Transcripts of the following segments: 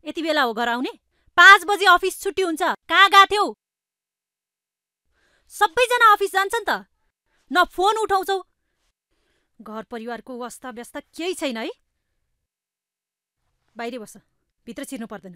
यति बेला हो घर आउने? 5 बजे अफिस छुट्टी हुन्छ। कहाँ गएको? सबैजना अफिस जान्छन् त, न फोन उठाउँछौ। घर परिवारको अवस्था व्यस्त केही छैन है? बाहिरै बस, भित्र छिर्नु पर्दैन।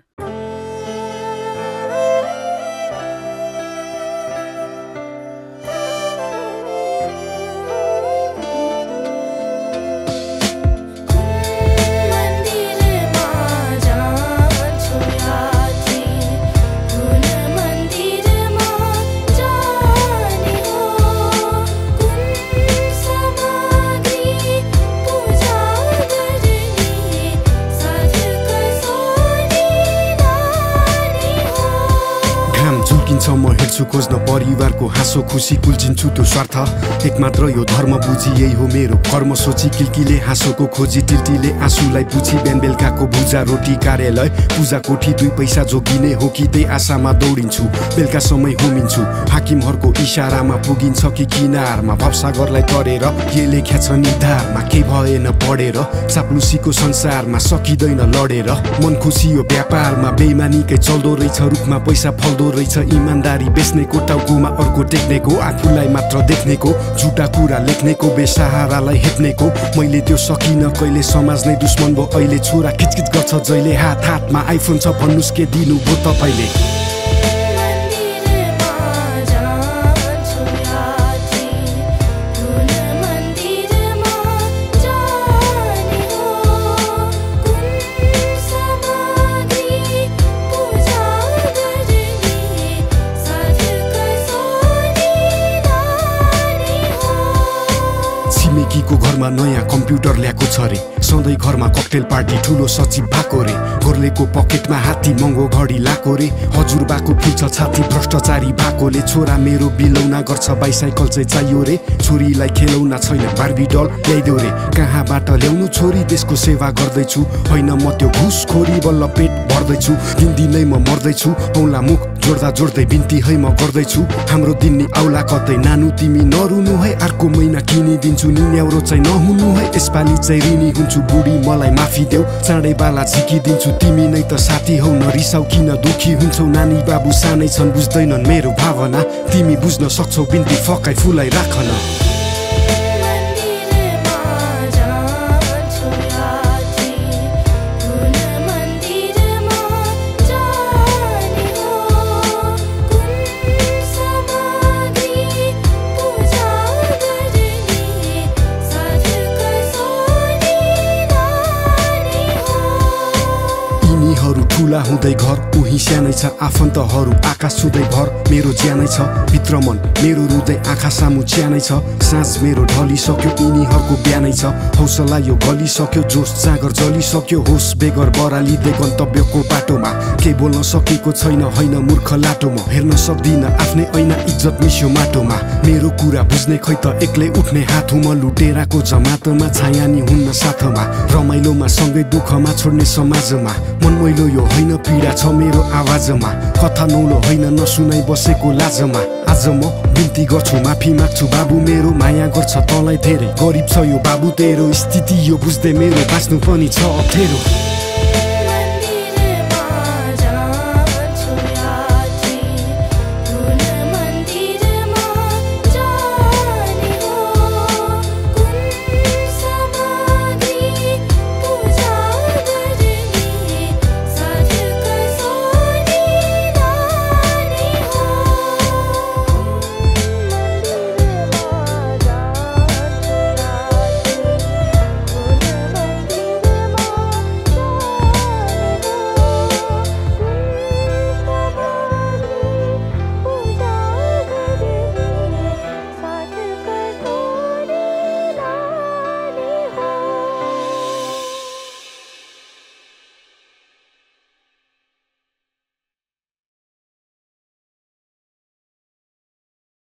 म हेर्छु खोज्न परिवारको हाँसो खुसी, कुल्चिन्छु त्यो स्वार्थ। एकमात्र यो धर्म बुझी यही हो मेरो कर्म सोची। किल्कीले हाँसोको खोजी, टिल्टीले आँसुलाई पुछी। बिहान बेलुकाको भुजा रोटी, कार्यालय पूजा कोठी, 2 पैसा जोगिने हो कि त्यही आशामा दौडिन्छु। बेलुका समय होमिन्छु, हाकिमहरूको इसारामा पुगिन्छ कि किनारमा। भवसागरलाई तरेर के लेख्या छ निधारमा, केही भएन पढेर। चाप्लुसीको संसारमा सकिँदैन लडेर। मन खुसी यो व्यापारमा, बेइमानीकै चल्दो रहेछ। रुखमा पैसा फल्दो रहेछ, इमानदारी बेच्नेको, टाउकोमा अर्को टेक्नेको, आफूलाई मात्र देख्नेको, झुटा कुरा लेख्नेको, बेसहारालाई हेप्नेको। मैले त्यो सकिन कहिले, समाज नै दुश्मन भयो अहिले। छोरा खिचखिच गर्छ जहिले, हात हातमा आइफोन छ भन्नुस् के दिनु भो तपाईँले? छिमेकीको घरमा नयाँ कम्प्युटर ल्याएको छ रे। सधैँ घरमा ककटेल पार्टी, ठुलो सचिव भएको रे। गोर्लेको पकेटमा हात्ती, महँगो घडी लाको रे। हजुरबाको फुल्छ छाती, भ्रष्टाचारी भएकोले। छोरा मेरो बिलौना गर्छ, बाइसाइकल चाहिँ चाहियो रे। छोरीलाई खेलौना छैन, बार्बी डल ल्याइदेऊ रे। कहाँबाट ल्याउनु छोरी, देशको सेवा गर्दैछु। होइन म त्यो घुसखोरी, बल्ल पेट भर्दैछु। दिनदिनै म मर्दैछु, औला मुख जोड्दा जोड्दै बिन्ती है म गर्दैछु। हाम्रो दिन नि आउला कतै, नानु तिमी नरुनु है। अर्को महिना किनिदिन्छु, निन्याउरो चाहिँ नहुनु है। यसपालि चाहिँ ऋणी हुन्छु, बुढी मलाई माफी देऊ। चाँडै बाला झिकिदिन्छु, तिमी नै त साथी हौ। नरिसाउ किन दुखी हुन्छौ, नानी बाबु सानै छन् बुझ्दैनन् मेरो भावना। तिमी बुझ्न सक्छौ, बिन्ती फकाइ फुलाई राखन। ठुला हुँदै घर उही सानै छ, आफन्तहरू आकाश छुँदै भर। मेरो ज्यानै छ भित्र मन, मेरो रुँदै आँखा सामु च्यानै छ। साँझ मेरो ढलिसक्यो, यिनीहरूको बिहानै छ। हौसला यो गलिसक्यो, जोस जाँगर जलिसक्यो। होस बेगर बरालिँदै गन्तव्यको बाटोमा। केही बोल्न सकेको छैन, होइन मूर्ख लाटो म। हेर्न सक्दिनँ आफ्नै ऐना, इज्जत मिस्यो माटोमा। मेरो कुरा बुझ्ने खै त एक्लै उठ्ने हात हुँ म। लुटेराको जमातमा, छाया नि हुन्न साथमा। रमाइलोमा सँगै दुःखमा छोड्ने समाजमा। मन मैलो यो होइन, पीडा छ मेरो आवाजमा। कथा नौलो होइन, नसुनाइ बसेको लाजमा। आज म बिन्ती गर्छु, माफी माग्छु बाबु मेरो। माया गर्छ तँलाई धेरै, गरिब छ यो बाबु तेरो। स्थिति यो बुझ्दै मेरो बाँच्नु पनि छ अप्ठ्यारो।